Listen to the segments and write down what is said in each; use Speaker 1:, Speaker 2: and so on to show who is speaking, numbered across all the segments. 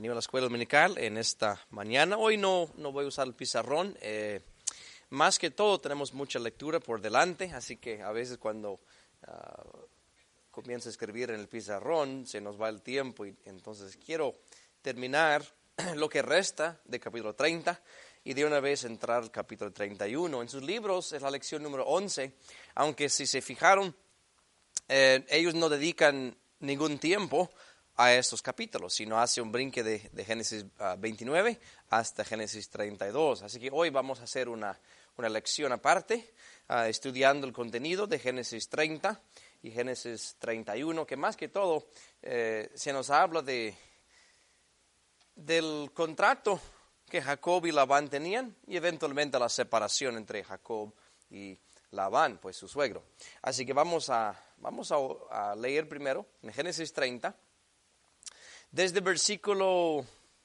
Speaker 1: Bienvenido a la escuela dominical en esta mañana. Hoy no voy a usar el pizarrón. Más que todo tenemos mucha lectura por delante, así que a veces cuando comienzo a escribir en el pizarrón se nos va el tiempo y entonces quiero terminar lo que resta de capítulo 30 y de una vez entrar al capítulo 31. En sus libros es la lección número 11, aunque si se fijaron, ellos no dedican ningún tiempo a estos capítulos, sino hace un brinque de Génesis 29 hasta Génesis 32. Así que hoy vamos a hacer una lección aparte, estudiando el contenido de Génesis 30 y Génesis 31, que más que todo se nos habla del contrato que Jacob y Labán tenían y eventualmente la separación entre Jacob y Labán, pues su suegro. Así que vamos a leer primero en Génesis 30, desde el versículo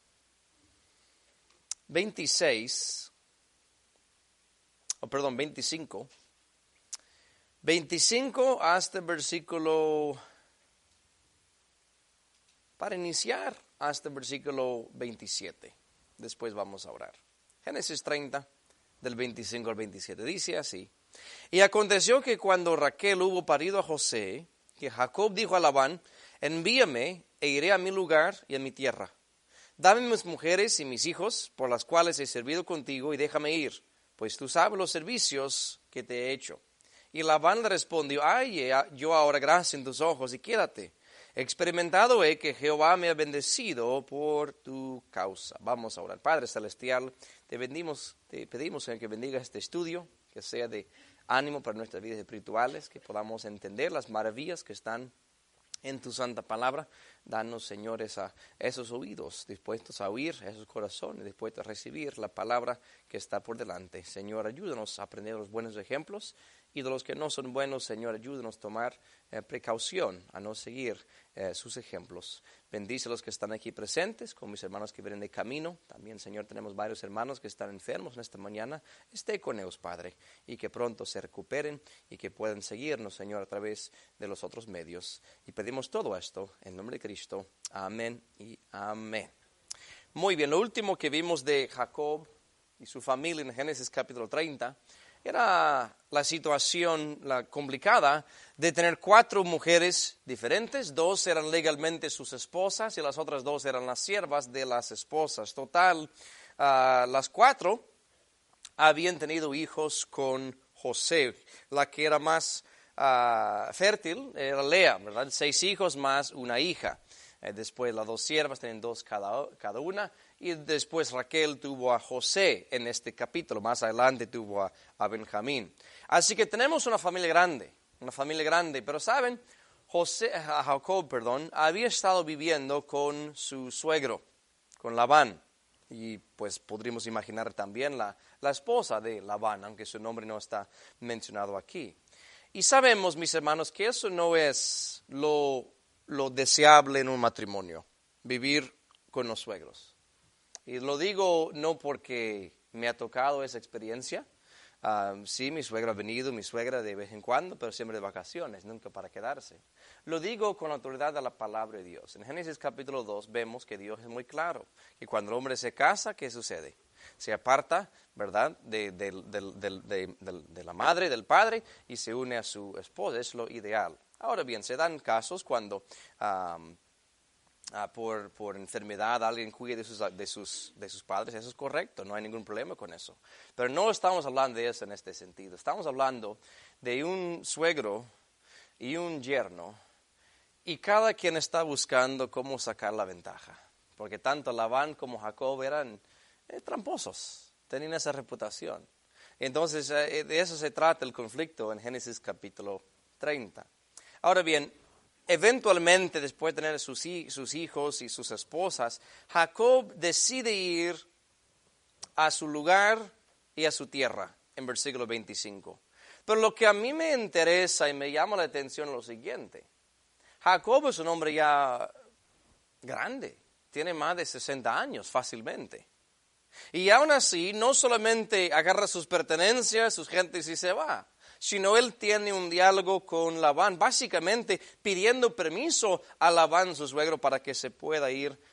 Speaker 1: 25, hasta el versículo, para iniciar, hasta el versículo 27. Después vamos a orar. Génesis 30, del 25 al 27, dice así: Y aconteció que cuando Raquel hubo parido a José, que Jacob dijo a Labán: Envíame e iré a mi lugar y a mi tierra. Dame mis mujeres y mis hijos, por las cuales he servido contigo, y déjame ir, pues tú sabes los servicios que te he hecho. Y Labán le respondió: Ay, yo ahora gracia en tus ojos, y quédate. Experimentado he que Jehová me ha bendecido por tu causa. Vamos a orar. Padre Celestial, te pedimos, Señor, que bendiga este estudio, que sea de ánimo para nuestras vidas espirituales, que podamos entender las maravillas que están en tu santa palabra. Danos, Señor, esos oídos dispuestos a oír, esos corazones dispuestos a recibir la palabra que está por delante. Señor, ayúdanos a aprender los buenos ejemplos, y de los que no son buenos, Señor, ayúdanos a tomar precaución, a no seguir sus ejemplos. Bendice a los que están aquí presentes, con mis hermanos que vienen de camino. También, Señor, tenemos varios hermanos que están enfermos en esta mañana. Esté con ellos, Padre, y que pronto se recuperen y que puedan seguirnos, Señor, a través de los otros medios. Y pedimos todo esto en nombre de Cristo. Amén y amén. Muy bien, lo último que vimos de Jacob y su familia en Génesis capítulo 30 era la situación complicada de tener 4 mujeres diferentes. 2 eran legalmente sus esposas y las otras 2 eran las siervas de las esposas. Total, las 4 habían tenido hijos con José. La que era más fértil era Lea, ¿verdad? 6 hijos más una hija. Después las 2 siervas tienen 2 cada una. Y después Raquel tuvo a José en este capítulo. Más adelante tuvo a Benjamín. Así que tenemos una familia grande. Pero ¿saben? Jacob había estado viviendo con su suegro, con Labán. Y pues podríamos imaginar también la esposa de Labán, aunque su nombre no está mencionado aquí. Y sabemos, mis hermanos, que eso no es lo deseable en un matrimonio, vivir con los suegros. Y lo digo no porque me ha tocado esa experiencia. Sí, mi suegra ha venido, mi suegra de vez en cuando, pero siempre de vacaciones, nunca para quedarse. Lo digo con la autoridad de la palabra de Dios. En Génesis capítulo 2 vemos que Dios es muy claro, que cuando el hombre se casa, ¿qué sucede? Se aparta, ¿verdad?, de la madre, del padre, y se une a su esposa. Es lo ideal. Ahora bien, se dan casos cuando por enfermedad alguien cuide de sus padres. Eso es correcto, no hay ningún problema con eso. Pero no estamos hablando de eso en este sentido. Estamos hablando de un suegro y un yerno, y cada quien está buscando cómo sacar la ventaja. Porque tanto Labán como Jacob eran tramposos, tenían esa reputación. Entonces, de eso se trata el conflicto en Génesis capítulo 30. Ahora bien, eventualmente, después de tener sus hijos y sus esposas, Jacob decide ir a su lugar y a su tierra, en versículo 25. Pero lo que a mí me interesa y me llama la atención es lo siguiente. Jacob es un hombre ya grande, tiene más de 60 años fácilmente. Y aún así, no solamente agarra sus pertenencias, sus gentes y se va, sino él tiene un diálogo con Labán, básicamente pidiendo permiso a Labán, su suegro, para que se pueda ir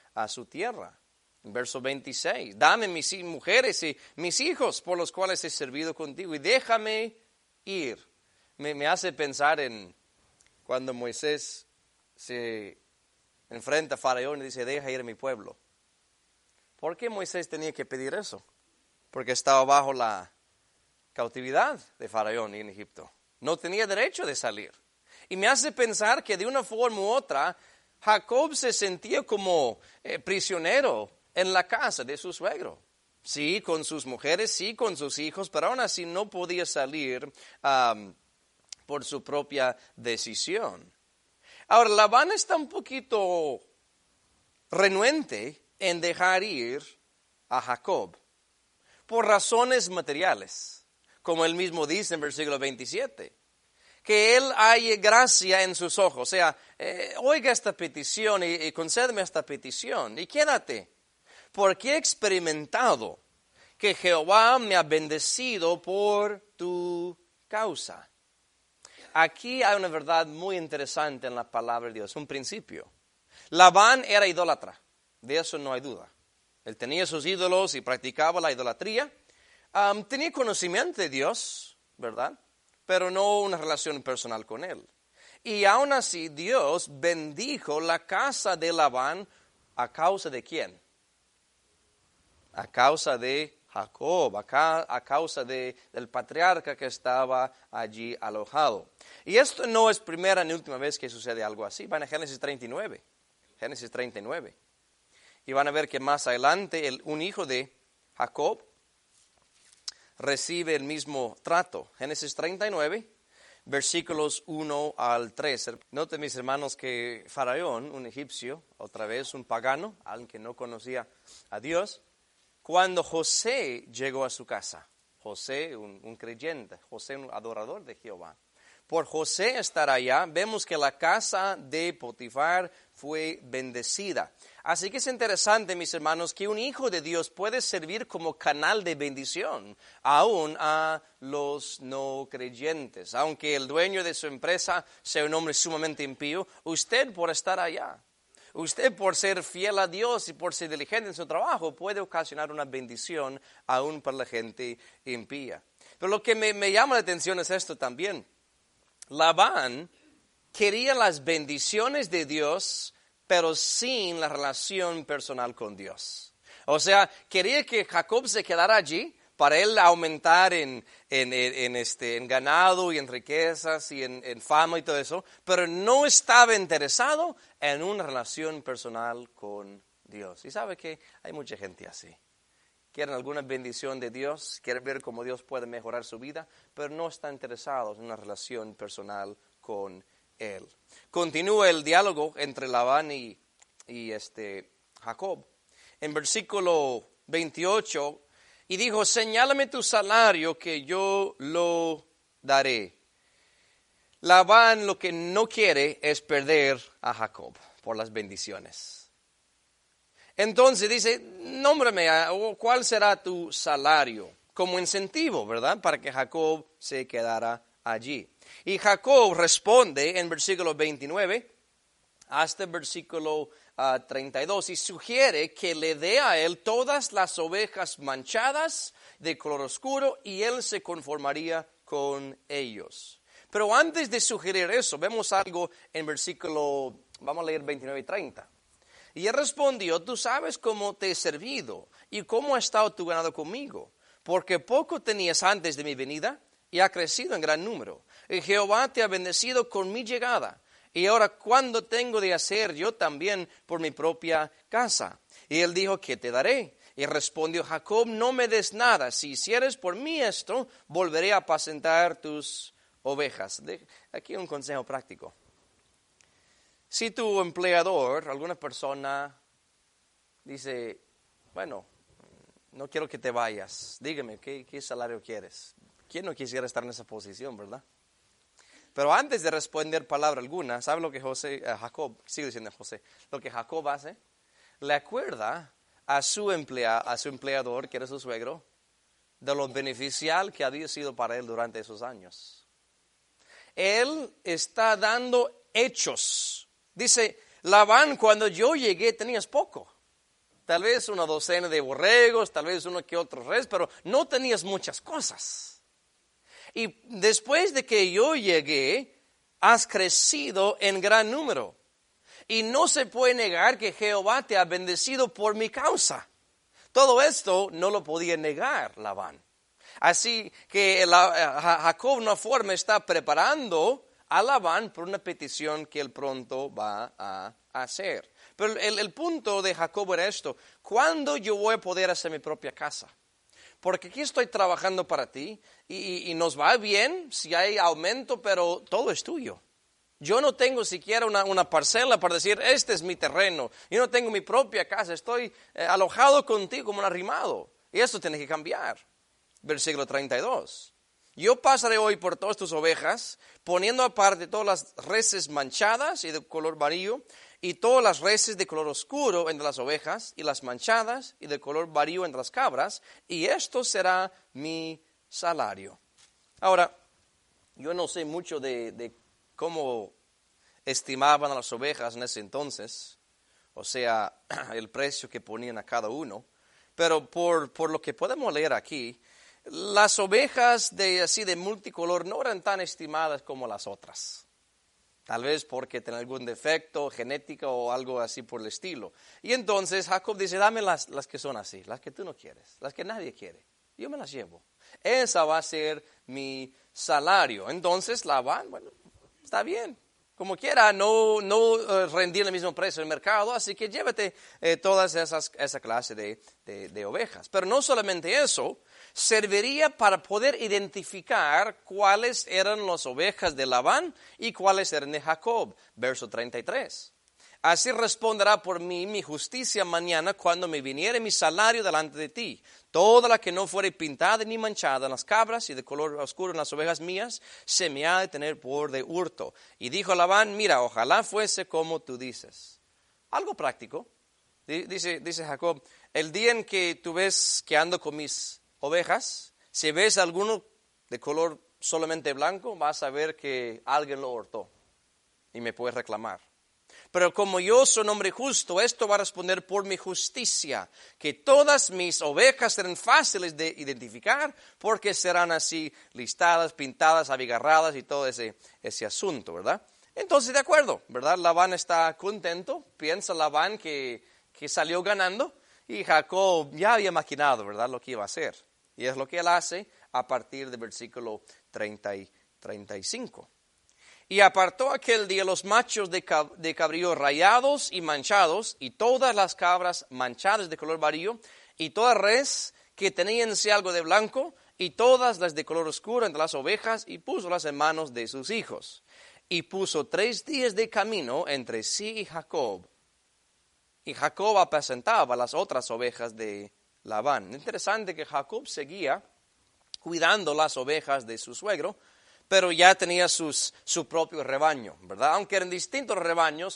Speaker 1: a su tierra. En verso 26, dame mis mujeres y mis hijos por los cuales he servido contigo y déjame ir. Me hace pensar en cuando Moisés se enfrenta a Faraón y dice, deja ir a mi pueblo. ¿Por qué Moisés tenía que pedir eso? Porque estaba bajo la cautividad de Faraón en Egipto. No tenía derecho de salir. Y me hace pensar que de una forma u otra, Jacob se sentía como prisionero en la casa de su suegro. Sí, con sus mujeres, sí, con sus hijos, pero aún así no podía salir por su propia decisión. Ahora, Labán está un poquito renuente en dejar ir a Jacob por razones materiales, como él mismo dice en versículo 27. Que él halle gracia en sus ojos, o sea, oiga esta petición y concédeme esta petición y quédate, porque he experimentado que Jehová me ha bendecido por tu causa. Aquí hay una verdad muy interesante en la palabra de Dios, un principio. Labán era idólatra, de eso no hay duda. Él tenía sus ídolos y practicaba la idolatría. Tenía conocimiento de Dios, ¿verdad? Pero no una relación personal con él. Y aún así Dios bendijo la casa de Labán a causa de ¿quién? A causa de Jacob, a causa del patriarca que estaba allí alojado. Y esto no es primera ni última vez que sucede algo así. Van a Génesis 39. Génesis 39. Y van a ver que más adelante un hijo de Jacob recibe el mismo trato. Génesis 39, versículos 1 al 3. Noten, mis hermanos, que Faraón, un egipcio, otra vez un pagano, alguien que no conocía a Dios, cuando José llegó a su casa, José, un creyente, José, un adorador de Jehová, por José estar allá, vemos que la casa de Potifar fue bendecida. Así que es interesante, mis hermanos, que un hijo de Dios puede servir como canal de bendición aún a los no creyentes. Aunque el dueño de su empresa sea un hombre sumamente impío, usted por estar allá, usted por ser fiel a Dios y por ser diligente en su trabajo, puede ocasionar una bendición aún para la gente impía. Pero lo que me llama la atención es esto también. Labán quería las bendiciones de Dios, pero sin la relación personal con Dios. O sea, quería que Jacob se quedara allí para él aumentar en ganado y en riquezas y en fama y todo eso, pero no estaba interesado en una relación personal con Dios. Y sabe que hay mucha gente así. Quieren alguna bendición de Dios, quieren ver cómo Dios puede mejorar su vida, pero no están interesados en una relación personal con Él. Continúa el diálogo entre Labán y Jacob. En versículo 28, y dijo, señálame tu salario que yo lo daré. Labán lo que no quiere es perder a Jacob por las bendiciones. Entonces dice, nómbrame, ¿cuál será tu salario? Como incentivo, ¿verdad? Para que Jacob se quedara allí. Y Jacob responde en versículo 29 hasta el versículo 32 y sugiere que le dé a él todas las ovejas manchadas de color oscuro y él se conformaría con ellos. Pero antes de sugerir eso, vemos algo en versículo, vamos a leer 29 y 30. Y él respondió, tú sabes cómo te he servido y cómo ha estado tu ganado conmigo, porque poco tenías antes de mi venida y ha crecido en gran número. Y Jehová te ha bendecido con mi llegada. Y ahora, ¿cuándo tengo de hacer yo también por mi propia casa? Y él dijo, ¿qué te daré? Y respondió Jacob, no me des nada. Si hicieres por mí esto, volveré a apacentar tus ovejas. Aquí un consejo práctico. Si tu empleador, alguna persona, dice, bueno, no quiero que te vayas, dígame, ¿qué salario quieres? ¿Quién no quisiera estar en esa posición, verdad? Pero antes de responder palabra alguna, ¿sabe lo que Jacob, sigue diciendo José, lo que Jacob hace? Le acuerda a su empleador, que era su suegro, de lo beneficial que había sido para él durante esos años. Él está dando hechos. Dice, Labán, cuando yo llegué tenías poco. tal vez una docena de borregos, tal vez uno que otro res, pero no tenías muchas cosas. Y después de que yo llegué, has crecido en gran número. Y no se puede negar que Jehová te ha bendecido por mi causa. Todo esto no lo podía negar Labán. Así que Jacob de una forma está preparando a Labán por una petición que él pronto va a hacer. Pero el punto de Jacob era esto: ¿cuándo yo voy a poder hacer mi propia casa? Porque aquí estoy trabajando para ti y nos va bien si hay aumento, pero todo es tuyo. Yo no tengo siquiera una parcela para decir, este es mi terreno. Yo no tengo mi propia casa, estoy alojado contigo como un arrimado. Y eso tiene que cambiar. Versículo 32. Yo pasaré hoy por todas tus ovejas, poniendo aparte todas las reses manchadas y de color amarillo, y todas las reses de color oscuro entre las ovejas, y las manchadas y de color amarillo entre las cabras, y esto será mi salario. Ahora, yo no sé mucho de cómo estimaban a las ovejas en ese entonces, o sea, el precio que ponían a cada uno, pero por lo que podemos leer aquí, las ovejas de multicolor no eran tan estimadas como las otras. Tal vez porque tienen algún defecto genético o algo así por el estilo. Y entonces Jacob dice, dame las que son así, las que tú no quieres, las que nadie quiere. Yo me las llevo. Esa va a ser mi salario. Entonces Labán, bueno, está bien. Como quiera, no rendir el mismo precio en el mercado, así que llévate todas esa clase de ovejas. Pero no solamente eso, serviría para poder identificar cuáles eran las ovejas de Labán y cuáles eran de Jacob. Verso 33. Así responderá por mí mi justicia mañana cuando me viniere mi salario delante de ti. Toda la que no fuere pintada ni manchada en las cabras y de color oscuro en las ovejas mías, se me ha de tener por de hurto. Y dijo Labán, mira, ojalá fuese como tú dices. Algo práctico. Dice Jacob, el día en que tú ves que ando con mis ovejas, si ves alguno de color solamente blanco, vas a ver que alguien lo hurtó y me puedes reclamar. Pero como yo soy un hombre justo, esto va a responder por mi justicia, que todas mis ovejas serán fáciles de identificar, porque serán así listadas, pintadas, abigarradas y todo ese asunto, ¿verdad? Entonces, de acuerdo, ¿verdad? Labán está contento, piensa Labán que salió ganando, y Jacob ya había maquinado, ¿verdad?, lo que iba a hacer. Y es lo que él hace a partir del versículo 30 y 35. Y apartó aquel día los machos de cabrío rayados y manchados, y todas las cabras manchadas de color amarillo, y toda res que tenía en sí algo de blanco, y todas las de color oscuro entre las ovejas, y púsolas en manos de sus hijos. Y puso 3 días de camino entre sí y Jacob. Y Jacob apacentaba las otras ovejas de Labán. Interesante que Jacob seguía cuidando las ovejas de su suegro, pero ya tenía su propio rebaño, ¿verdad? Aunque eran distintos rebaños,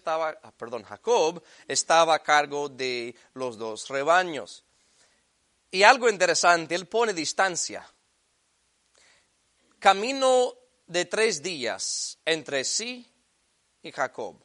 Speaker 1: Jacob estaba a cargo de los 2 rebaños. Y algo interesante, él pone distancia. Camino de 3 días entre sí y Jacob.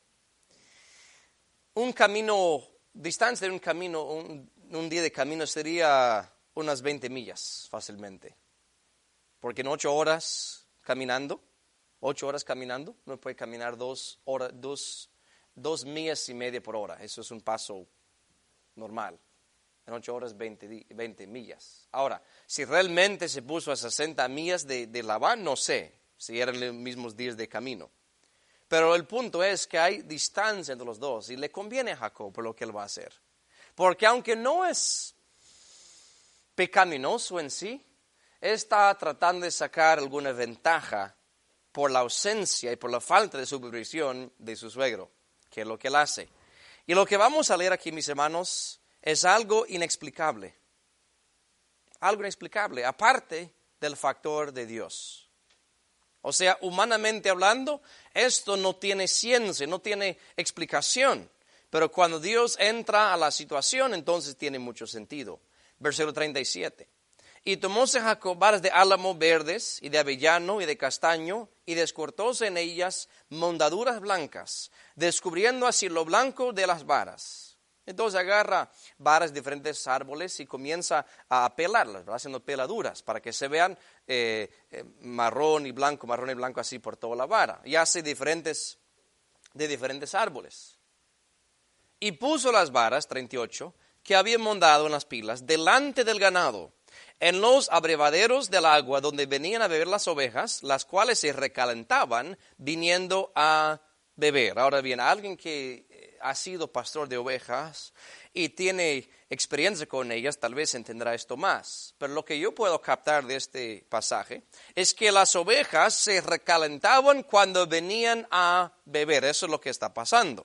Speaker 1: Distancia de un camino, un día de camino sería unas 20 millas fácilmente. Porque en 8 horas caminando, 8 horas caminando, uno puede caminar 2 millas y media por hora. Eso es un paso normal. En 8 horas, 20 millas. Ahora, si realmente se puso a 60 millas de Labán, no sé si eran los mismos días de camino. Pero el punto es que hay distancia entre los dos y le conviene a Jacob por lo que él va a hacer. Porque aunque no es pecaminoso en sí, está tratando de sacar alguna ventaja por la ausencia y por la falta de supervisión de su suegro, que es lo que él hace. Y lo que vamos a leer aquí, mis hermanos, es algo inexplicable. Algo inexplicable, aparte del factor de Dios. O sea, humanamente hablando, esto no tiene ciencia, no tiene explicación. Pero cuando Dios entra a la situación, entonces tiene mucho sentido. Versículo 37. Y tomóse Jacob varas de álamo verdes, y de avellano, y de castaño, y descortóse en ellas mondaduras blancas, descubriendo así lo blanco de las varas. Entonces agarra varas de diferentes árboles y comienza a pelarlas, ¿verdad? Haciendo peladuras para que se vean marrón y blanco así por toda la vara. Y hace de diferentes árboles. Y puso las varas, 38, que había montado en las pilas, delante del ganado, en los abrevaderos del agua donde venían a beber las ovejas, las cuales se recalentaban viniendo a beber. Ahora bien, alguien que ha sido pastor de ovejas y tiene experiencia con ellas, tal vez entenderá esto más. Pero lo que yo puedo captar de este pasaje es que las ovejas se recalentaban cuando venían a beber. Eso es lo que está pasando.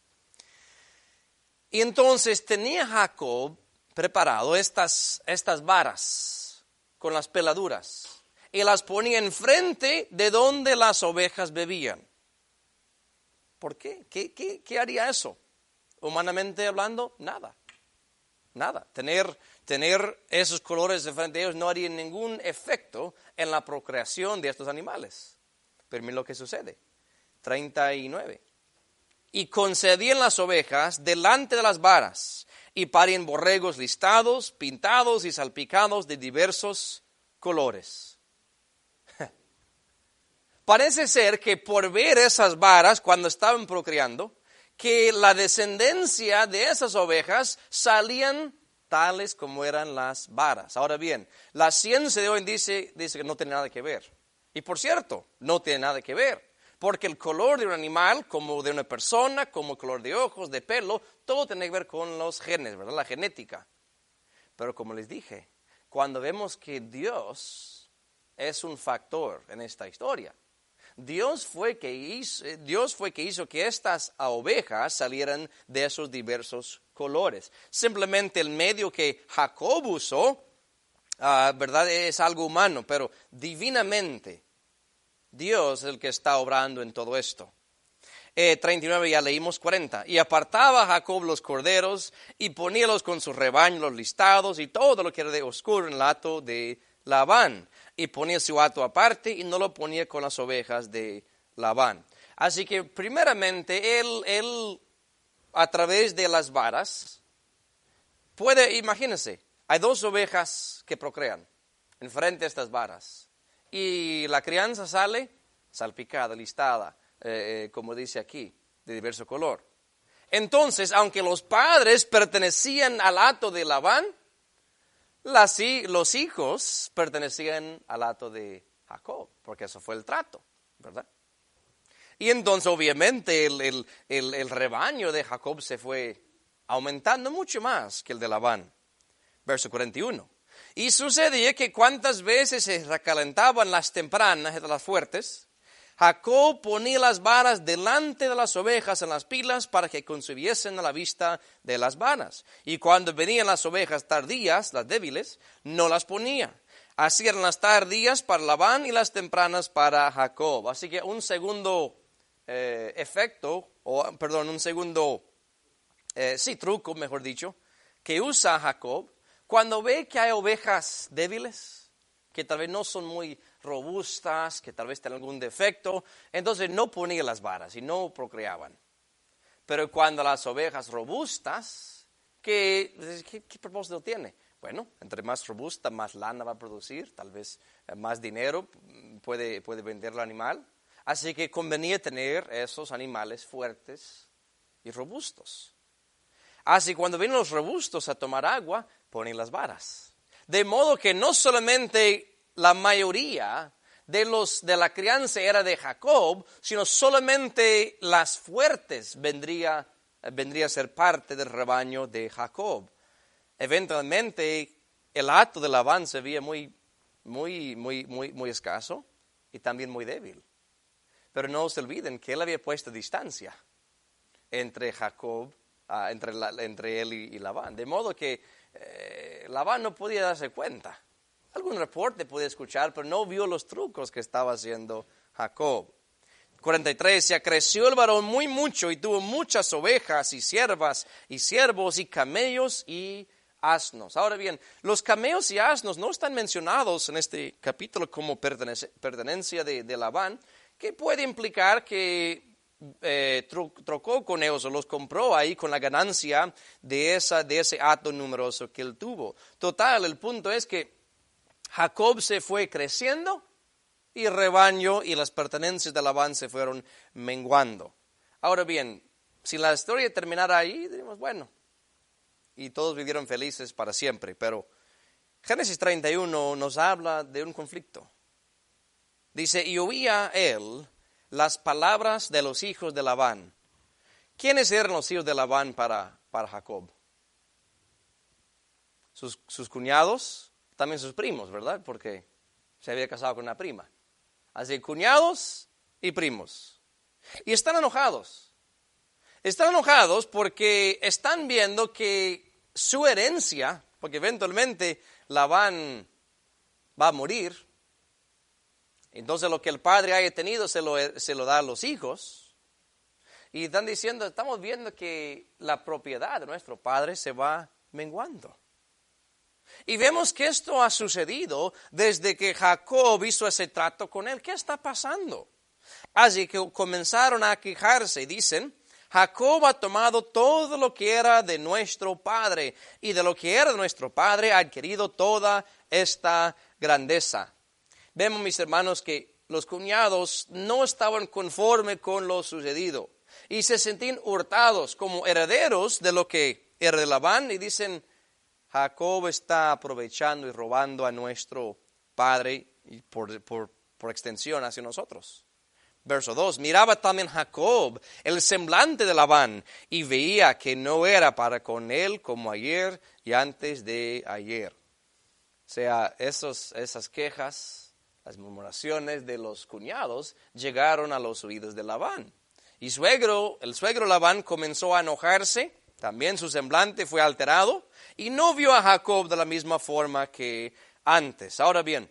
Speaker 1: Y entonces tenía Jacob preparado estas varas con las peladuras y las ponía enfrente de donde las ovejas bebían. ¿Por qué? ¿Qué haría eso? Humanamente hablando, nada. Tener esos colores enfrente de ellos no haría ningún efecto en la procreación de estos animales. Pero miren lo que sucede. 39. Y concedían las ovejas delante de las varas, y parían borregos listados, pintados y salpicados de diversos colores. Parece ser que por ver esas varas cuando estaban procreando, que la descendencia de esas ovejas salían tales como eran las varas. Ahora bien, la ciencia de hoy dice que no tiene nada que ver. Y por cierto, no tiene nada que ver. Porque el color de un animal, como de una persona, como el color de ojos, de pelo, todo tiene que ver con los genes, ¿verdad? La genética. Pero como les dije, cuando vemos que Dios es un factor en esta historia, Dios fue que hizo que estas ovejas salieran de esos diversos colores. Simplemente el medio que Jacob usó, ¿verdad? Es algo humano, pero divinamente Dios es el que está obrando en todo esto. 39 ya leímos 40. Y apartaba Jacob los corderos y poníalos con sus rebaños los listados y todo lo que era de oscuro en el hato de Labán. Y ponía su hato aparte y no lo ponía con las ovejas de Labán. Así que primeramente él a través de las varas imagínense, hay dos ovejas que procrean enfrente de estas varas. Y la crianza sale salpicada, listada, como dice aquí, de diverso color. Entonces, aunque los padres pertenecían al hato de Labán, los hijos pertenecían al hato de Jacob, porque eso fue el trato, ¿verdad? Y entonces, obviamente, el rebaño de Jacob se fue aumentando mucho más que el de Labán. Verso 41. Y sucedía que cuantas veces se recalentaban las tempranas, las fuertes, Jacob ponía las varas delante de las ovejas en las pilas para que concibiesen a la vista de las varas. Y cuando venían las ovejas tardías, las débiles, no las ponía. Así eran las tardías para Labán y las tempranas para Jacob. Así que un segundo truco, mejor dicho, que usa Jacob, cuando ve que hay ovejas débiles, que tal vez no son muy robustas, que tal vez tienen algún defecto, entonces no ponía las varas y no procreaban. Pero cuando las ovejas robustas, ¿qué propósito tiene? Bueno, entre más robusta, más lana va a producir, tal vez más dinero puede vender el animal. Así que convenía tener esos animales fuertes y robustos. Así cuando vienen los robustos a tomar agua, ponen las varas. De modo que no solamente la mayoría de la crianza era de Jacob, sino solamente las fuertes vendría a ser parte del rebaño de Jacob. Eventualmente el hato de Labán se veía muy escaso y también muy débil. Pero no se olviden que él había puesto distancia entre Jacob, entre él y Labán. De modo que Labán no podía darse cuenta. Algún reporte podía escuchar, pero no vio los trucos que estaba haciendo Jacob. 43, se acreció el varón muy mucho y tuvo muchas ovejas y siervas y siervos y camellos y asnos. Ahora bien, los camellos y asnos no están mencionados en este capítulo como pertenencia de Labán, que puede implicar que trocó con ellos, o los compró ahí con la ganancia de ese hato numeroso que él tuvo. Total, el punto es que Jacob se fue creciendo y el rebaño y las pertenencias de Labán se fueron menguando. Ahora bien, si la historia terminara ahí, diríamos, bueno, y todos vivieron felices para siempre, pero Génesis 31 nos habla de un conflicto. Dice, y oía él las palabras de los hijos de Labán. ¿Quiénes eran los hijos de Labán para Jacob? Sus cuñados, también sus primos, ¿verdad? Porque se había casado con una prima. Así, cuñados y primos. Y están enojados. Están enojados porque están viendo que su herencia, porque eventualmente Labán va a morir, entonces lo que el padre haya tenido se lo da a los hijos. Y están diciendo, estamos viendo que la propiedad de nuestro padre se va menguando. Y vemos que esto ha sucedido desde que Jacob hizo ese trato con él. ¿Qué está pasando? Así que comenzaron a quejarse y dicen, Jacob ha tomado todo lo que era de nuestro padre, y de lo que era de nuestro padre ha adquirido toda esta grandeza. Vemos, mis hermanos, que los cuñados no estaban conformes con lo sucedido y se sentían hurtados como herederos de lo que era de Labán y dicen, Jacob está aprovechando y robando a nuestro padre y por extensión hacia nosotros. Verso 2, miraba también Jacob el semblante de Labán y veía que no era para con él como ayer y antes de ayer. O sea, esas quejas, las murmuraciones de los cuñados llegaron a los oídos de Labán. Y el suegro Labán comenzó a enojarse, también su semblante fue alterado y no vio a Jacob de la misma forma que antes. Ahora bien,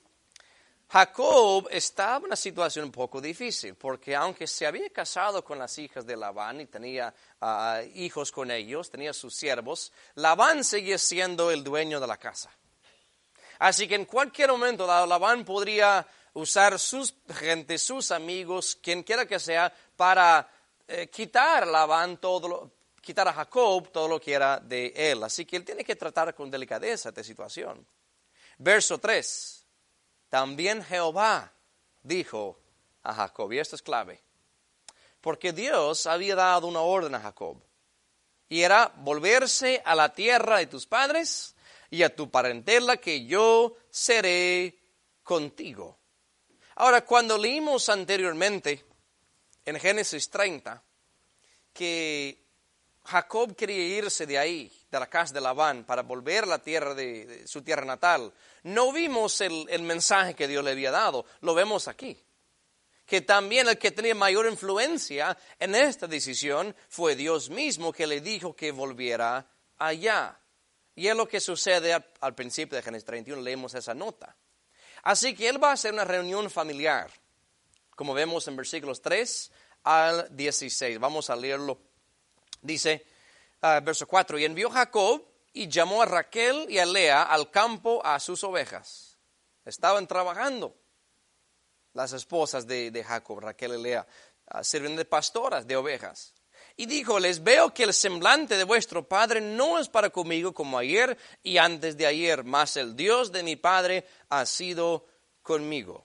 Speaker 1: Jacob estaba en una situación un poco difícil, porque aunque se había casado con las hijas de Labán y tenía hijos con ellos, tenía sus siervos, Labán seguía siendo el dueño de la casa. Así que en cualquier momento Labán podría usar sus gente, sus amigos, quien quiera que sea, para quitar a Jacob todo lo que era de él. Así que él tiene que tratar con delicadeza esta situación. Verso 3. También Jehová dijo a Jacob, y esto es clave, porque Dios había dado una orden a Jacob, y era volverse a la tierra de tus padres y a tu parentela, que yo seré contigo. Ahora, cuando leímos anteriormente en Génesis 30, que Jacob quería irse de ahí, de la casa de Labán, para volver a la tierra de su tierra natal, no vimos el mensaje que Dios le había dado, lo vemos aquí. Que también el que tenía mayor influencia en esta decisión fue Dios mismo, que le dijo que volviera allá. Y es lo que sucede al principio de Génesis 31, leemos esa nota. Así que él va a hacer una reunión familiar, como vemos en versículos 3 al 16. Vamos a leerlo. Dice, verso 4, y envió Jacob y llamó a Raquel y a Lea al campo a sus ovejas. Estaban trabajando las esposas de Jacob, Raquel y Lea, sirven de pastoras de ovejas. Y dijo, les veo que el semblante de vuestro padre no es para conmigo como ayer y antes de ayer, mas el Dios de mi padre ha sido conmigo.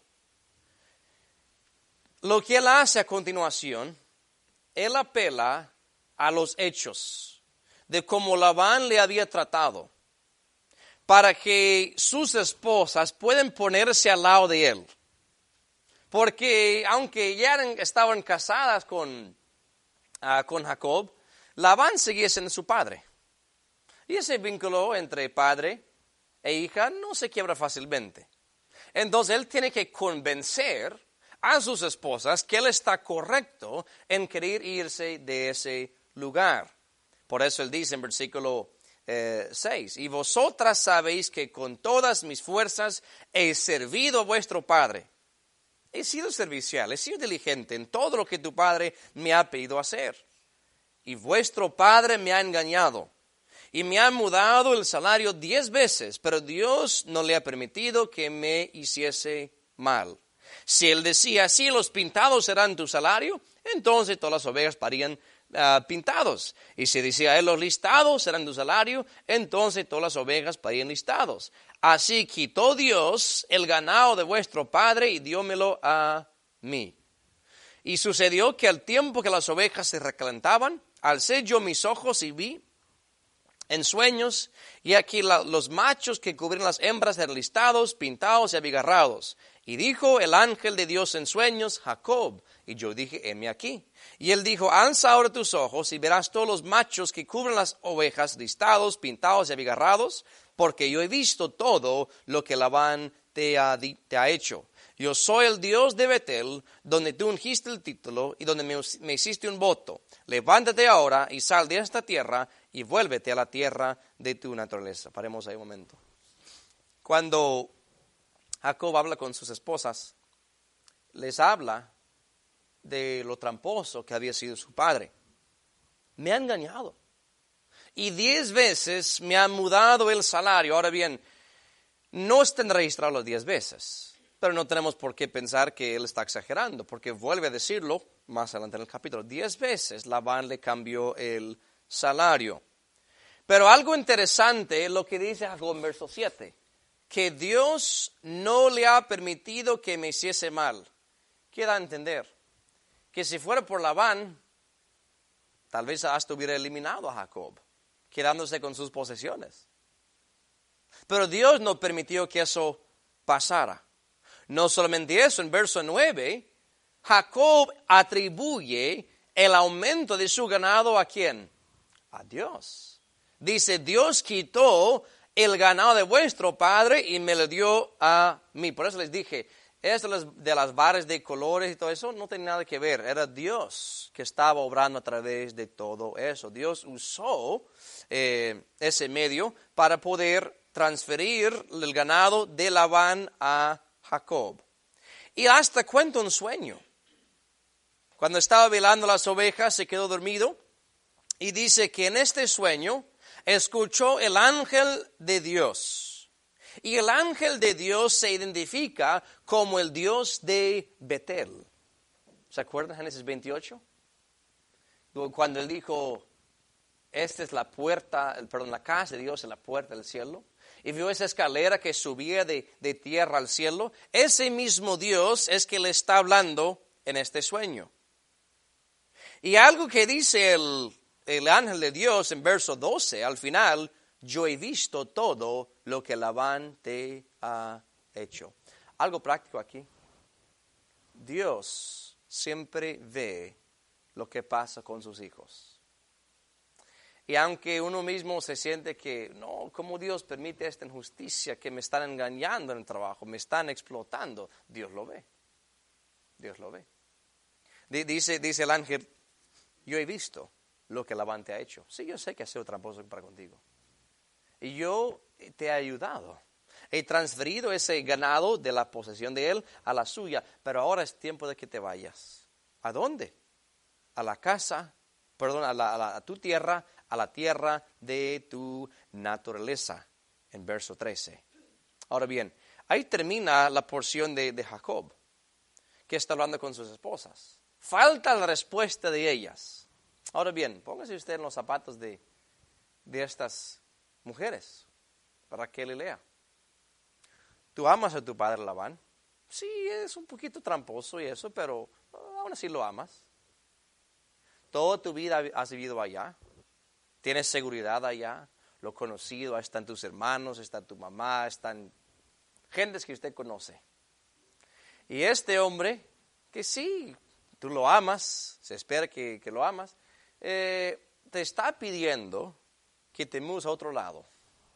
Speaker 1: Lo que él hace a continuación, él apela a los hechos de cómo Labán le había tratado, para que sus esposas puedan ponerse al lado de él. Porque aunque ya estaban casadas con Jacob, Labán seguía siendo su padre. Y ese vínculo entre padre e hija no se quiebra fácilmente. Entonces él tiene que convencer a sus esposas que él está correcto en querer irse de ese lugar. Por eso él dice en versículo 6, y vosotras sabéis que con todas mis fuerzas he servido a vuestro padre. He sido servicial, he sido diligente en todo lo que tu padre me ha pedido hacer. Y vuestro padre me ha engañado y me ha mudado el salario 10 veces, pero Dios no le ha permitido que me hiciese mal. Si él decía, sí, los pintados serán tu salario, entonces todas las ovejas parían pintados. Y si decía él, los listados serán tu salario, entonces todas las ovejas parían listados. Así quitó Dios el ganado de vuestro padre y diómelo a mí. Y sucedió que al tiempo que las ovejas se recalentaban, alcé yo mis ojos y vi en sueños, y aquí los machos que cubrían las hembras eran listados, pintados y abigarrados. Y dijo el ángel de Dios en sueños, Jacob. Y yo dije, heme aquí. Y él dijo, alza ahora tus ojos y verás todos los machos que cubren las ovejas, listados, pintados y abigarrados, porque yo he visto todo lo que Labán te ha hecho. Yo soy el Dios de Betel, donde tú ungiste el título y donde me hiciste un voto. Levántate ahora y sal de esta tierra y vuélvete a la tierra de tu naturaleza. Paremos ahí un momento. Cuando Jacob habla con sus esposas, les habla de lo tramposo que había sido su padre. Me ha engañado. Y 10 veces me ha mudado el salario. Ahora bien, no están registrados los 10 veces. Pero no tenemos por qué pensar que él está exagerando, porque vuelve a decirlo más adelante en el capítulo. 10 veces Labán le cambió el salario. Pero algo interesante es lo que dice Jacob en verso 7, que Dios no le ha permitido que me hiciese mal. ¿Qué da a entender? Que si fuera por Labán, tal vez hasta hubiera eliminado a Jacob, quedándose con sus posesiones. Pero Dios no permitió que eso pasara. No solamente eso, en verso 9, Jacob atribuye el aumento de su ganado ¿a quién? A Dios. Dice, Dios quitó el ganado de vuestro padre y me lo dio a mí. Por eso les dije, esto de las barras de colores y todo eso no tiene nada que ver. Era Dios que estaba obrando a través de todo eso. Dios usó ese medio para poder transferir el ganado de Labán a Jacob. Y hasta cuenta un sueño. Cuando estaba velando las ovejas se quedó dormido y dice que en este sueño escuchó el ángel de Dios. Y el ángel de Dios se identifica como el Dios de Betel. ¿Se acuerdan Génesis 28? Cuando él dijo, esta es la casa de Dios es la puerta del cielo. Y vio esa escalera que subía de tierra al cielo. Ese mismo Dios es que le está hablando en este sueño. Y algo que dice el ángel de Dios en verso 12, al final, yo he visto todo lo que Labán te ha hecho. Algo práctico aquí. Dios siempre ve lo que pasa con sus hijos. Y aunque uno mismo se siente que, no, ¿cómo Dios permite esta injusticia? Que me están engañando en el trabajo, me están explotando. Dios lo ve. Dios lo ve. Dice el ángel, yo he visto lo que Labán te ha hecho. Sí, yo sé que ha sido tramposo para contigo. Y yo te he ayudado. He transferido ese ganado de la posesión de él a la suya. Pero ahora es tiempo de que te vayas. ¿A dónde? A la casa, a tu tierra, a la tierra de tu naturaleza, en verso 13. Ahora bien, ahí termina la porción de Jacob, que está hablando con sus esposas. Falta la respuesta de ellas. Ahora bien, póngase usted en los zapatos de estas mujeres, Raquel y Lea. ¿Tú amas a tu padre Labán? Sí, es un poquito tramposo y eso, pero aún así lo amas. Toda tu vida has vivido allá. Tienes seguridad allá, lo conocido, ahí están tus hermanos, está tu mamá, están gentes que usted conoce. Y este hombre, que sí, tú lo amas, se espera que lo amas, te está pidiendo que te mudes a otro lado.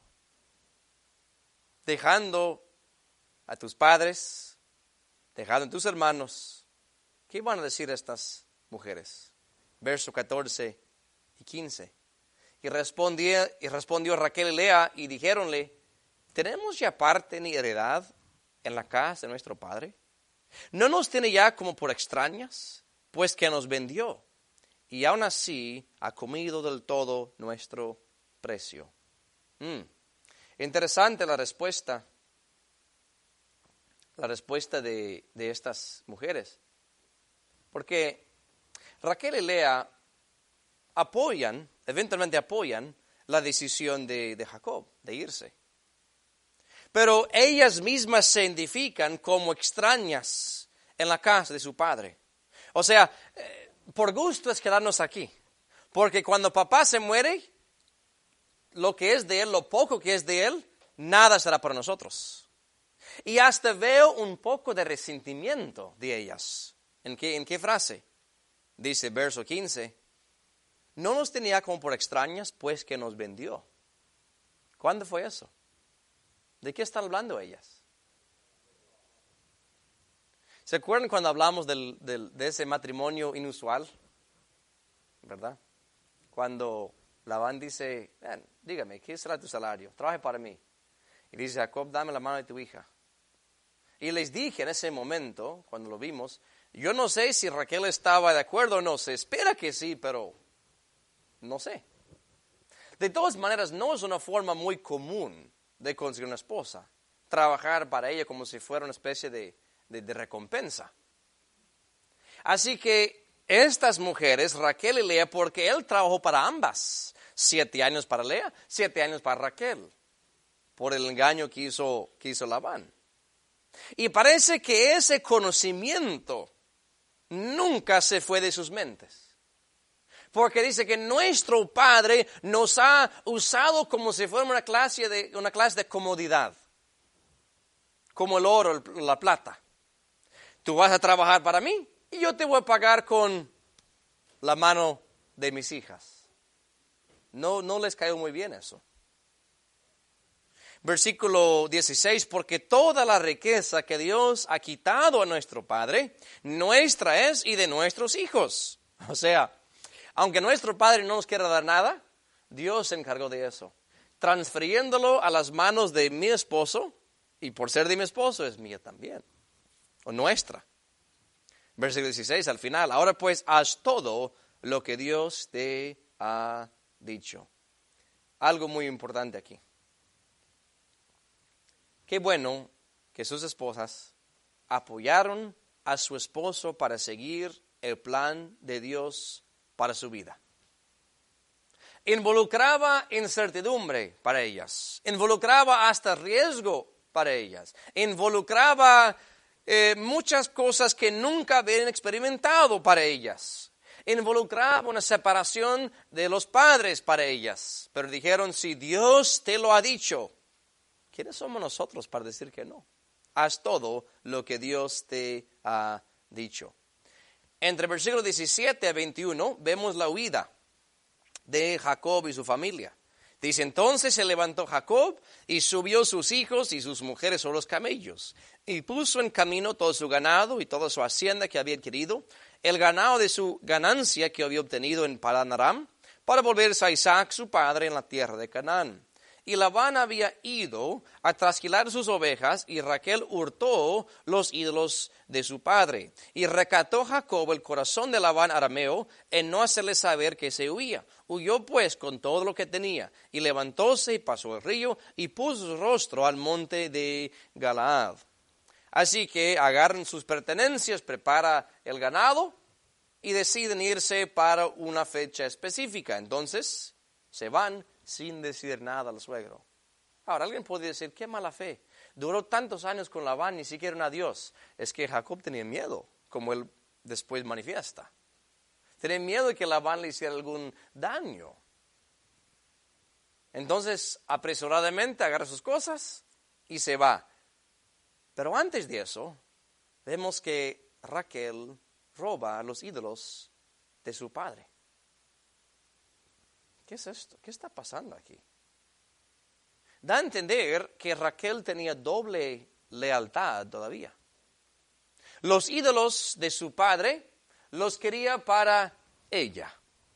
Speaker 1: Dejando a tus padres, dejando a tus hermanos. ¿Qué van a decir estas mujeres? Verso 14 y 15. Y respondió Raquel y Lea y dijéronle, ¿tenemos ya parte ni heredad en la casa de nuestro padre? ¿No nos tiene ya como por extrañas? Pues que nos vendió y aún así ha comido del todo nuestro precio. Interesante la respuesta la respuesta de estas mujeres. Porque Raquel y Lea eventualmente apoyan la decisión de Jacob de irse. Pero ellas mismas se identifican como extrañas en la casa de su padre. O sea, por gusto es quedarnos aquí. Porque cuando papá se muere, lo que es de él, lo poco que es de él, nada será para nosotros. Y hasta veo un poco de resentimiento de ellas. ¿En qué frase? Dice verso 15. No nos tenía como por extrañas, pues que nos vendió. ¿Cuándo fue eso? ¿De qué están hablando ellas? ¿Se acuerdan cuando hablamos de ese matrimonio inusual? ¿Verdad? Cuando Labán dice, dígame, ¿qué será tu salario? Trabaje para mí. Y dice Jacob, dame la mano de tu hija. Y les dije en ese momento, cuando lo vimos, yo no sé si Raquel estaba de acuerdo o no. Se espera que sí, pero no sé. De todas maneras, no es una forma muy común de conseguir una esposa. Trabajar para ella como si fuera una especie de recompensa. Así que estas mujeres, Raquel y Lea, porque él trabajó para ambas. 7 años para Lea, 7 años para Raquel. Por el engaño que hizo Labán. Y parece que ese conocimiento nunca se fue de sus mentes. Porque dice que nuestro Padre nos ha usado como si fuera una clase de comodidad. Como el oro, la plata. Tú vas a trabajar para mí y yo te voy a pagar con la mano de mis hijas. No les cayó muy bien eso. Versículo 16, porque toda la riqueza que Dios ha quitado a nuestro Padre, nuestra es y de nuestros hijos. O sea, aunque nuestro Padre no nos quiera dar nada, Dios se encargó de eso, transfiriéndolo a las manos de mi esposo, y por ser de mi esposo es mía también, o nuestra. Versículo 16, al final, ahora pues haz todo lo que Dios te ha dicho. Algo muy importante aquí. Qué bueno que sus esposas apoyaron a su esposo para seguir el plan de Dios para su vida. Involucraba incertidumbre para ellas, involucraba hasta riesgo para ellas, involucraba muchas cosas que nunca habían experimentado para ellas, involucraba una separación de los padres para ellas, pero dijeron, si Dios te lo ha dicho, ¿quiénes somos nosotros para decir que no? Haz todo lo que Dios te ha dicho. Entre versículos 17 a 21 vemos la huida de Jacob y su familia. Dice, entonces se levantó Jacob y subió sus hijos y sus mujeres sobre los camellos y puso en camino todo su ganado y toda su hacienda que había adquirido, el ganado de su ganancia que había obtenido en Padan Aram, para volverse a Isaac su padre en la tierra de Canaán. Y Labán había ido a trasquilar sus ovejas, y Raquel hurtó los ídolos de su padre. Y recató Jacob el corazón de Labán arameo en no hacerle saber que se huía. Huyó pues con todo lo que tenía, y levantóse y pasó el río, y puso su rostro al monte de Galaad. Así que agarran sus pertenencias, prepara el ganado, y deciden irse para una fecha específica. Entonces se van sin decir nada al suegro. Ahora, alguien puede decir, qué mala fe. Duró tantos años con Labán, ni siquiera un adiós. Es que Jacob tenía miedo, como él después manifiesta. Tenía miedo de que Labán le hiciera algún daño. Entonces, apresuradamente agarra sus cosas y se va. Pero antes de eso, vemos que Raquel roba los ídolos de su padre. ¿Qué es esto? ¿Qué está pasando aquí? Da a entender que Raquel tenía doble lealtad todavía. Los ídolos de su padre los quería para ella.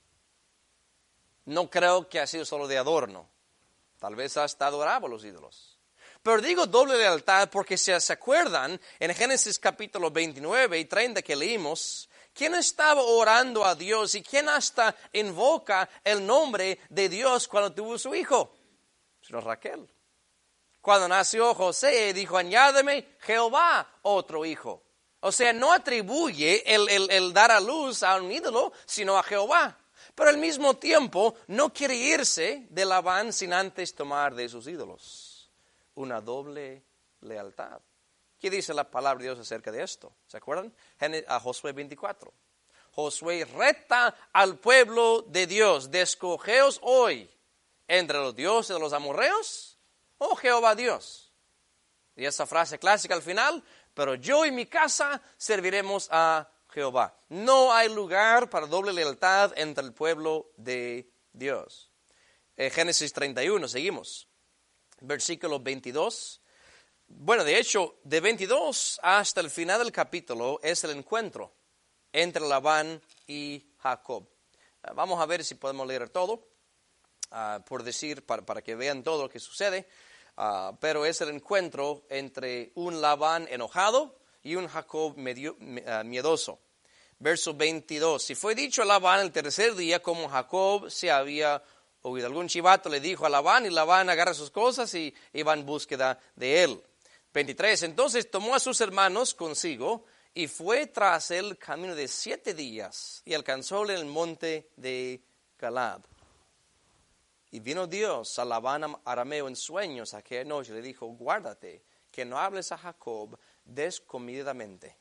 Speaker 1: No creo que ha sido solo de adorno. Tal vez hasta adoraba los ídolos. Pero digo doble lealtad porque si se acuerdan, en Génesis capítulo 29 y 30 que leímos, ¿quién estaba orando a Dios y quién hasta invoca el nombre de Dios cuando tuvo su hijo? Sino Raquel. Cuando nació José, dijo, añádeme Jehová otro hijo. O sea, no atribuye el dar a luz a un ídolo, sino a Jehová. Pero al mismo tiempo no quiere irse de Labán sin antes tomar de sus ídolos. Una doble lealtad. ¿Qué dice la palabra de Dios acerca de esto? ¿Se acuerdan? A Josué 24. Josué reta al pueblo de Dios, de escogeos hoy entre los dioses de los amorreos o Jehová Dios. Y esa frase clásica al final, pero yo y mi casa serviremos a Jehová. No hay lugar para doble lealtad entre el pueblo de Dios. Génesis 31, seguimos. Versículo 22. Bueno, de hecho, de 22 hasta el final del capítulo es el encuentro entre Labán y Jacob. Vamos a ver si podemos leer todo, por decir, para que vean todo lo que sucede. Pero es el encuentro entre un Labán enojado y un Jacob miedoso. Verso 22. Si fue dicho a Labán el tercer día, como Jacob se había oído. Algún chivato le dijo a Labán, y Labán agarra sus cosas y va en búsqueda de él. 23. Entonces tomó a sus hermanos consigo y fue tras él camino de 7 días y alcanzóle en el monte de Galaad. Y vino Dios a Labán arameo en sueños aquella noche y le dijo, guárdate, que no hables a Jacob descomedidamente.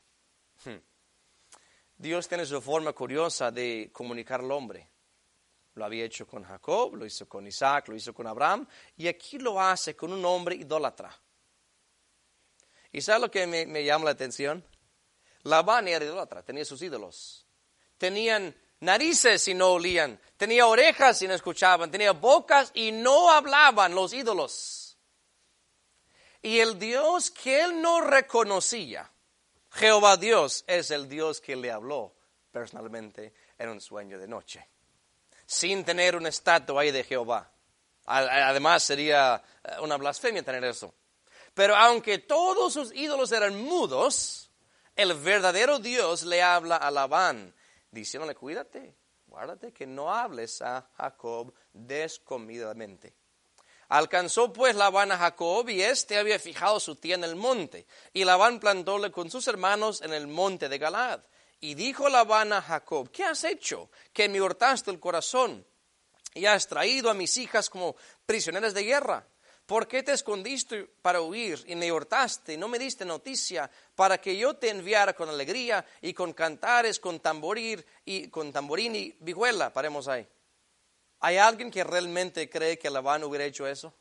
Speaker 1: Dios tiene su forma curiosa de comunicar al hombre. Lo había hecho con Jacob, lo hizo con Isaac, lo hizo con Abraham, y aquí lo hace con un hombre idólatra. ¿Y sabe lo que me llama la atención? Labán era idólatra, tenía sus ídolos. Tenían narices y no olían, tenía orejas y no escuchaban, tenía bocas y no hablaban los ídolos. Y el Dios que él no reconocía, Jehová Dios, es el Dios que le habló personalmente en un sueño de noche, sin tener una estatua ahí de Jehová. Además sería una blasfemia tener eso. Pero aunque todos sus ídolos eran mudos, el verdadero Dios le habla a Labán, diciéndole, cuídate, guárdate que no hables a Jacob descomedidamente. Alcanzó pues Labán a Jacob, y éste había fijado su tienda en el monte. Y Labán plantóle con sus hermanos en el monte de Galaad. Y dijo Labán a Jacob, ¿qué has hecho? Que me hurtaste el corazón y has traído a mis hijas como prisioneras de guerra. ¿Por qué te escondiste para huir y me hurtaste y no me diste noticia para que yo te enviara con alegría y con cantares, con tamborín y vihuela? Paremos ahí. ¿Hay alguien que realmente cree que Labán hubiera hecho eso?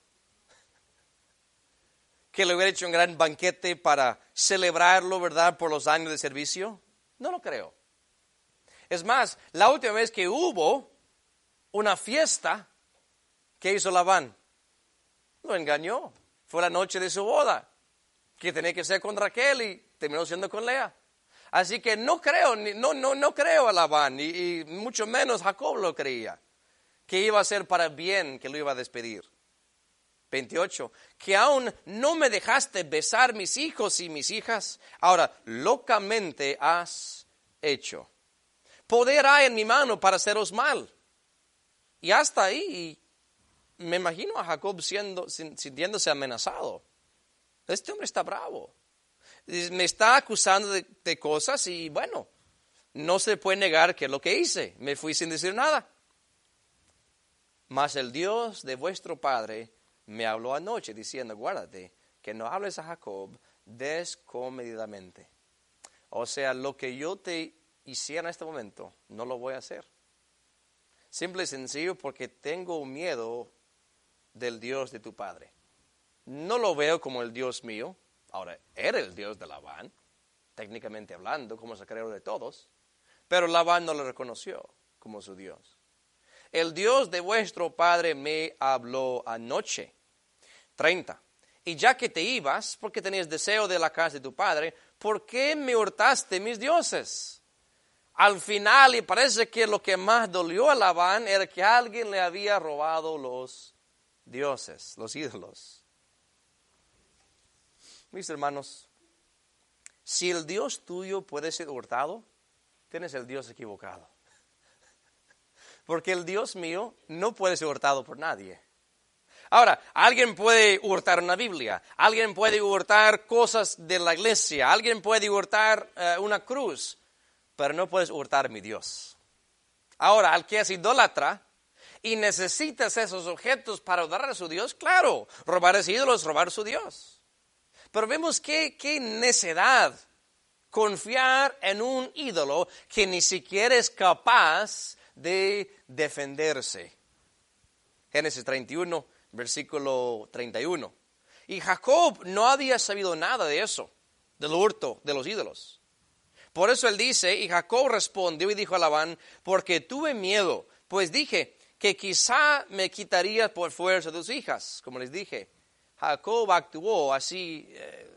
Speaker 1: ¿Que le hubiera hecho un gran banquete para celebrarlo, verdad, por los años de servicio? No lo creo. Es más, la última vez que hubo una fiesta, ¿qué hizo Labán? Lo engañó. Fue la noche de su boda, que tenía que ser con Raquel y terminó siendo con Lea. Así que no creo, no creo a Labán, y mucho menos Jacob lo creía, que iba a ser para bien, que lo iba a despedir. 28. Que aún no me dejaste besar mis hijos y mis hijas, ahora locamente has hecho. Poder hay en mi mano para haceros mal. Y hasta ahí me imagino a Jacob sintiéndose amenazado. Este hombre está bravo. Me está acusando de cosas y bueno, no se puede negar que es lo que hice. Me fui sin decir nada. Mas el Dios de vuestro padre me habló anoche diciendo, guárdate, que no hables a Jacob descomedidamente. O sea, lo que yo te hiciera en este momento, no lo voy a hacer. Simple y sencillo porque tengo miedo del Dios de tu padre. No lo veo como el Dios mío. Ahora, era el Dios de Labán, técnicamente hablando, como sacerdoteo de todos. Pero Labán no lo reconoció como su Dios. El Dios de vuestro padre me habló anoche. 30. Y ya que te ibas, porque tenías deseo de la casa de tu padre, ¿por qué me hurtaste mis dioses? Al final, y parece que lo que más dolió a Labán era que alguien le había robado los dioses, los ídolos. Mis hermanos, si el Dios tuyo puede ser hurtado, tienes el Dios equivocado. Porque el Dios mío no puede ser hurtado por nadie. Ahora, alguien puede hurtar una Biblia, alguien puede hurtar cosas de la iglesia, alguien puede hurtar una cruz, pero no puedes hurtar mi Dios. Ahora, al que es idólatra y necesitas esos objetos para adorar a su Dios, claro, robar ese ídolo es robar a su Dios. Pero vemos qué necedad confiar en un ídolo que ni siquiera es capaz de defenderse. Génesis 31, versículo 31. Y Jacob no había sabido nada de eso, del hurto de los ídolos. Por eso él dice, y Jacob respondió y dijo a Labán, porque tuve miedo, pues dije que quizá me quitaría por fuerza de tus hijas. Como les dije, Jacob actuó así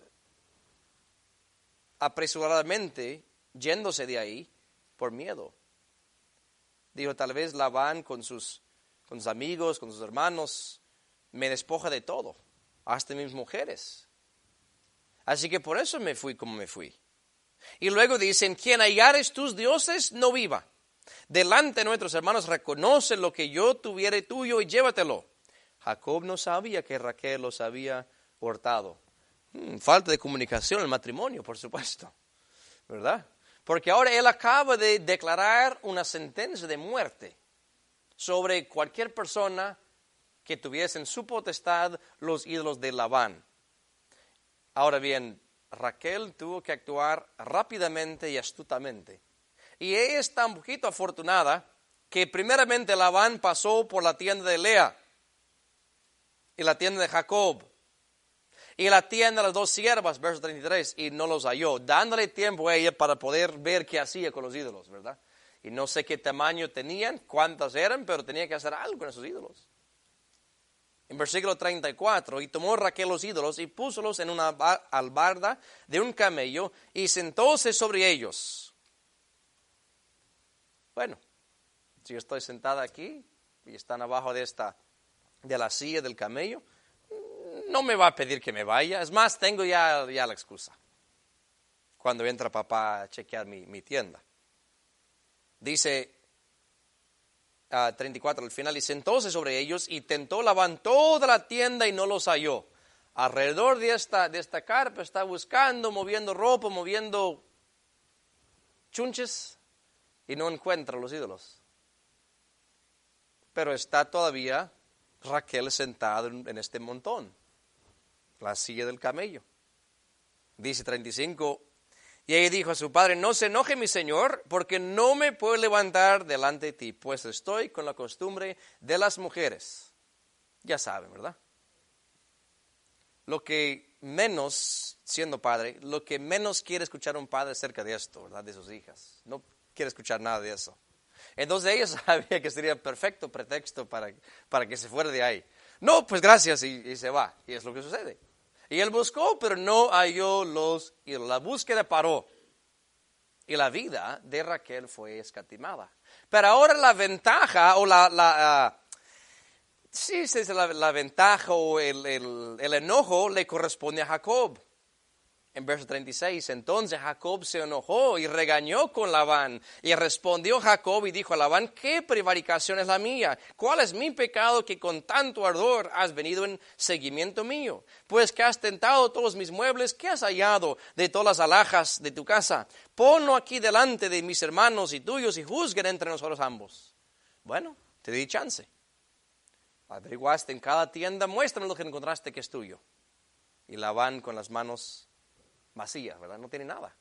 Speaker 1: apresuradamente, yéndose de ahí por miedo. Dijo, tal vez Labán con sus amigos, con sus hermanos, me despoja de todo, hasta mis mujeres. Así que por eso me fui como me fui. Y luego dicen, quien hallares tus dioses, no viva. Delante de nuestros hermanos reconoce lo que yo tuviere tuyo y llévatelo. Jacob no sabía que Raquel los había hurtado. Falta de comunicación en el matrimonio, por supuesto, ¿verdad? Porque ahora él acaba de declarar una sentencia de muerte sobre cualquier persona que tuviese en su potestad los ídolos de Labán. Ahora bien, Raquel tuvo que actuar rápidamente y astutamente. Y ella es tan poquito afortunada que primeramente Labán pasó por la tienda de Lea y la tienda de Jacob y la tienda de las dos siervas, verso 33, y no los halló, dándole tiempo a ella para poder ver qué hacía con los ídolos, ¿verdad? Y no sé qué tamaño tenían, cuántas eran, pero tenía que hacer algo con esos ídolos. En versículo 34, y tomó Raquel los ídolos y púsolos en una albarda de un camello y sentóse sobre ellos. Bueno, si yo estoy sentada aquí y están abajo de la silla del camello, no me va a pedir que me vaya. Es más, tengo ya la excusa. Cuando entra papá a chequear mi tienda. Dice 34 al final, y sentóse sobre ellos y tentó Labán toda la tienda y no los halló. Alrededor de esta carpa está buscando, moviendo ropa, moviendo chunches y no encuentra los ídolos. Pero está todavía Raquel sentada en este montón, la silla del camello. Dice 35, y ella dijo a su padre, no se enoje mi señor, porque no me puedo levantar delante de ti, pues estoy con la costumbre de las mujeres. Ya saben, ¿verdad? Lo que menos, siendo padre, lo que menos quiere escuchar un padre acerca de esto, ¿verdad? De sus hijas. No quiere escuchar nada de eso. Entonces ella sabía que sería perfecto pretexto para que se fuera de ahí. No, pues gracias, y se va. Y es lo que sucede. Y él buscó, pero no halló y la búsqueda paró. Y la vida de Raquel fue escatimada. Pero ahora la ventaja, o la ventaja o el enojo le corresponde a Jacob. En verso 36, entonces Jacob se enojó y regañó con Labán. Y respondió Jacob y dijo a Labán, ¿qué prevaricación es la mía? ¿Cuál es mi pecado que con tanto ardor has venido en seguimiento mío? Pues que has tentado todos mis muebles, ¿qué has hallado de todas las alhajas de tu casa? Ponlo aquí delante de mis hermanos y tuyos y juzguen entre nosotros ambos. Bueno, te di chance. Averiguaste en cada tienda, muéstrame lo que encontraste que es tuyo. Y Labán con las manos vacías, ¿verdad? No tiene nada.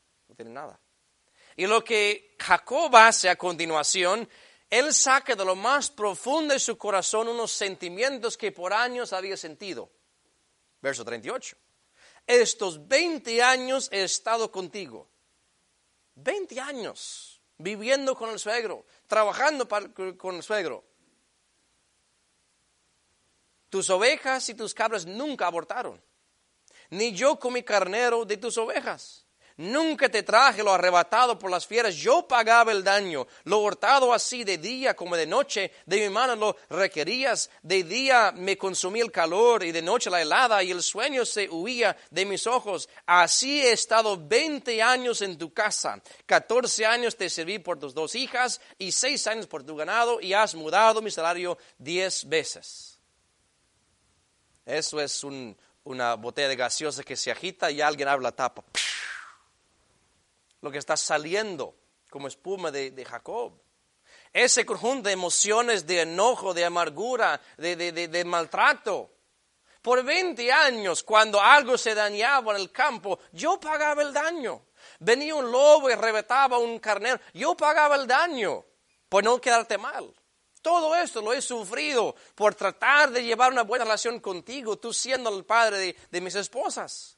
Speaker 1: Y lo que Jacob hace a continuación, él saca de lo más profundo de su corazón unos sentimientos que por años había sentido. Verso 38. Estos 20 años he estado contigo. 20 años viviendo con el suegro, trabajando con el suegro. Tus ovejas y tus cabras nunca abortaron. Ni yo comí carnero de tus ovejas. Nunca te traje lo arrebatado por las fieras. Yo pagaba el daño. Lo hurtado así de día como de noche. De mi mano lo requerías. De día me consumía el calor y de noche la helada y el sueño se huía de mis ojos. Así he estado 20 años en tu casa. 14 años te serví por tus 2 hijas y 6 años por tu ganado y has mudado mi salario 10 veces. Eso es una botella de gaseosa que se agita y alguien abre la tapa. Lo que está saliendo como espuma de Jacob. Ese conjunto de emociones, de enojo, de amargura, de maltrato. Por 20 años, cuando algo se dañaba en el campo, yo pagaba el daño. Venía un lobo y arrebataba un carnero, yo pagaba el daño por no quedarte mal. Todo esto lo he sufrido por tratar de llevar una buena relación contigo, tú siendo el padre de mis esposas.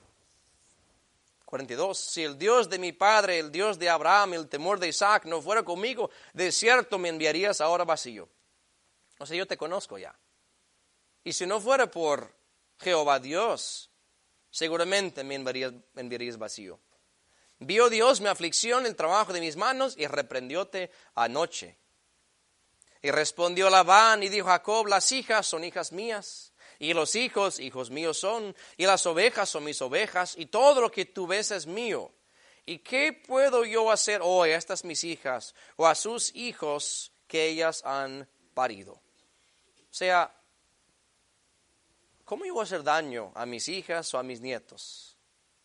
Speaker 1: 42. Si el Dios de mi padre, el Dios de Abraham, el temor de Isaac no fuera conmigo, de cierto me enviarías ahora vacío. O sea, yo te conozco ya. Y si no fuera por Jehová Dios, seguramente me enviarías vacío. Vio Dios mi aflicción, el trabajo de mis manos, y reprendióte anoche. Y respondió Labán y dijo Jacob, las hijas son hijas mías, y los hijos, hijos míos son, y las ovejas son mis ovejas, y todo lo que tú ves es mío. ¿Y qué puedo yo hacer hoy a estas mis hijas, o a sus hijos que ellas han parido? O sea, ¿cómo yo voy a hacer daño a mis hijas o a mis nietos?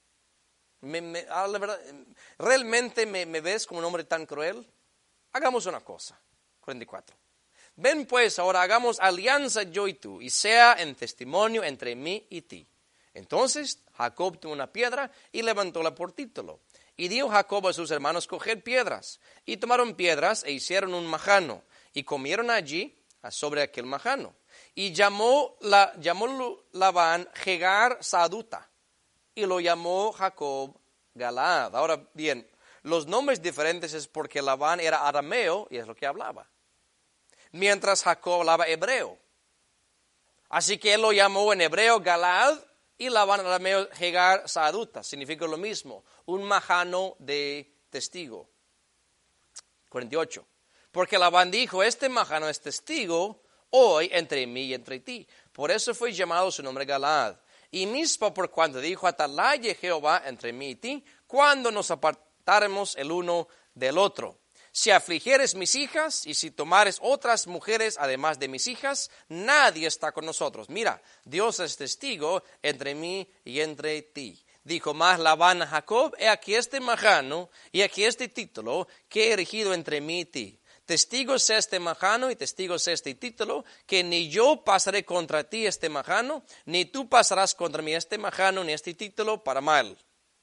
Speaker 1: La verdad, ¿realmente me ves como un hombre tan cruel? Hagamos una cosa. 44. Ven pues, ahora hagamos alianza yo y tú, y sea en testimonio entre mí y ti. Entonces Jacob tomó una piedra y levantóla por título. Y dijo Jacob a sus hermanos, coged piedras. Y tomaron piedras e hicieron un majano, y comieron allí sobre aquel majano. Y llamó Labán Jegar Saduta, y lo llamó Jacob Galaad. Ahora bien, los nombres diferentes es porque Labán era arameo, y es lo que hablaba, mientras Jacob hablaba hebreo. Así que él lo llamó en hebreo Galaad y Labán en arameo Jegar Saduta. Significa lo mismo, un majano de testigo. 48. Porque Labán dijo, este majano es testigo hoy entre mí y entre ti. Por eso fue llamado su nombre Galaad. Y Mizpa por cuanto dijo, atalaye Jehová entre mí y ti, cuando nos apartáremos el uno del otro. Si afligieres mis hijas y si tomares otras mujeres además de mis hijas, nadie está con nosotros. Mira, Dios es testigo entre mí y entre ti. Dijo más Labán a Jacob, he aquí este majano y aquí este título que he erigido entre mí y ti. Testigo sea este majano y testigo sea este título, que ni yo pasaré contra ti este majano, ni tú pasarás contra mí este majano ni este título para mal.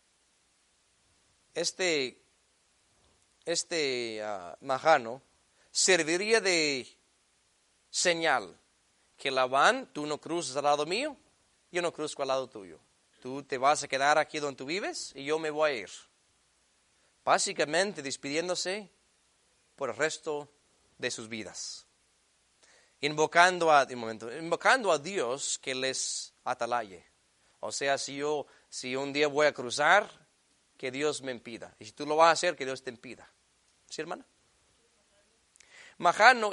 Speaker 1: Este majano serviría de señal que Labán, tú no cruzas al lado mío, yo no cruzco al lado tuyo. Tú te vas a quedar aquí donde tú vives y yo me voy a ir. Básicamente despidiéndose por el resto de sus vidas. Invocando a Dios que les atalaye. O sea, si un día voy a cruzar, que Dios me impida. Y si tú lo vas a hacer, que Dios te impida. ¿Sí, hermana? Majano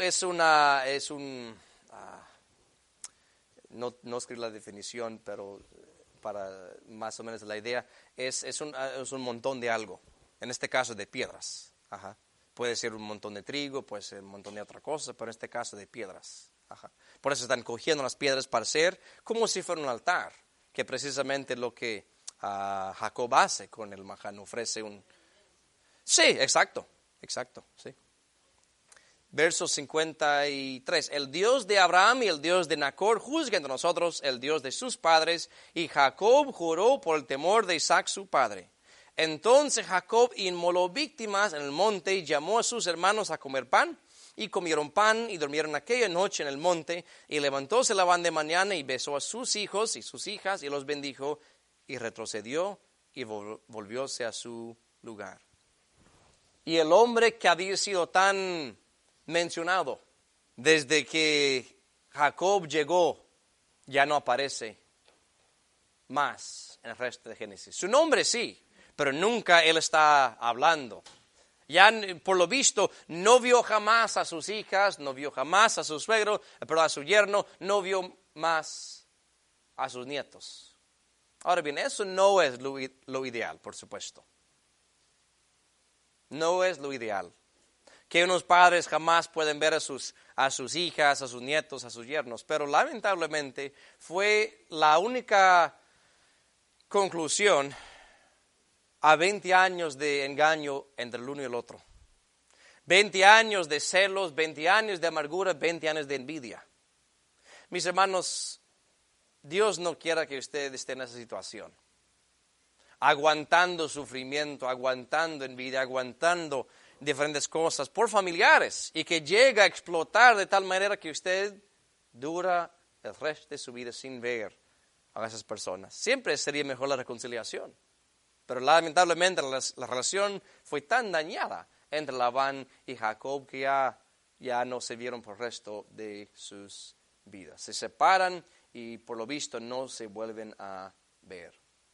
Speaker 1: no escribí la definición, pero para más o menos la idea, es un montón de algo. En este caso de piedras. Ajá. Puede ser un montón de trigo, puede ser un montón de otra cosa, pero en este caso de piedras. Ajá. Por eso están cogiendo las piedras para hacer como si fuera un altar, que precisamente lo que Jacob hace con el majano, ofrece un... Sí, exacto, sí. Verso 53, el Dios de Abraham y el Dios de Nacor juzga entre nosotros el Dios de sus padres, y Jacob juró por el temor de Isaac su padre. Entonces Jacob inmoló víctimas en el monte y llamó a sus hermanos a comer pan, y comieron pan y durmieron aquella noche en el monte, y levantóse Labán de mañana y besó a sus hijos y sus hijas y los bendijo, y retrocedió y volvióse a su lugar. Y el hombre que había sido tan mencionado desde que Jacob llegó ya no aparece más en el resto de Génesis. Su nombre sí, pero nunca él está hablando. Ya por lo visto no vio jamás a sus hijas, no vio jamás a su suegro, pero a su yerno, no vio más a sus nietos. Ahora bien, eso no es lo ideal, por supuesto. No es lo ideal. que unos padres jamás pueden ver a sus hijas, a sus nietos, a sus yernos. Pero lamentablemente fue la única conclusión a 20 años de engaño entre el uno y el otro. 20 años de celos, 20 años de amargura, 20 años de envidia. Mis hermanos, Dios no quiera que usted esté en esa situación. Aguantando sufrimiento, aguantando envidia, aguantando diferentes cosas por familiares y que llega a explotar de tal manera que usted dura el resto de su vida sin ver a esas personas. Siempre sería mejor la reconciliación, pero lamentablemente la relación fue tan dañada entre Labán y Jacob que ya no se vieron por el resto de sus vidas. Se separan y por lo visto no se vuelven a ver.